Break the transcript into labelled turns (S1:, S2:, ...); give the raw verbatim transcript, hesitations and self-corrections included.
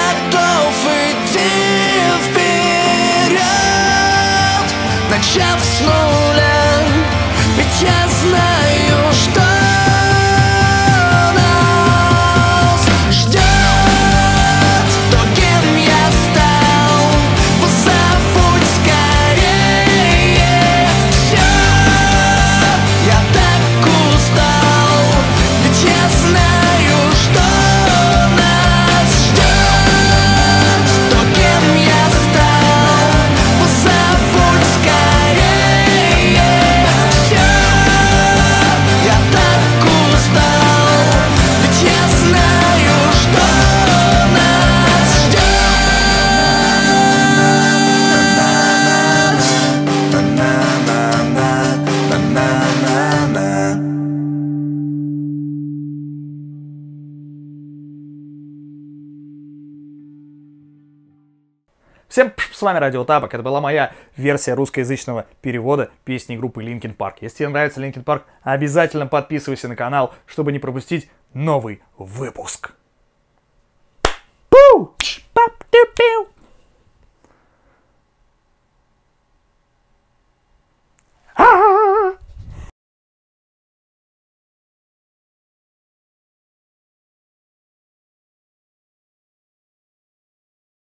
S1: готов идти вперед, начав с нуля, ведь я знаю, что нас ждет. То, кем я стал, позабудь скорее все. Я так устал, ведь я знаю, что нас ждет. То, кем я стал, позабудь скорее все. Я так устал, ведь я знаю, что нас ждет.
S2: Всем пш, с вами Радио Тапок. Это была моя версия русскоязычного перевода песни группы Linkin Park. Если тебе нравится Linkin Park, обязательно подписывайся на канал, чтобы не пропустить новый выпуск.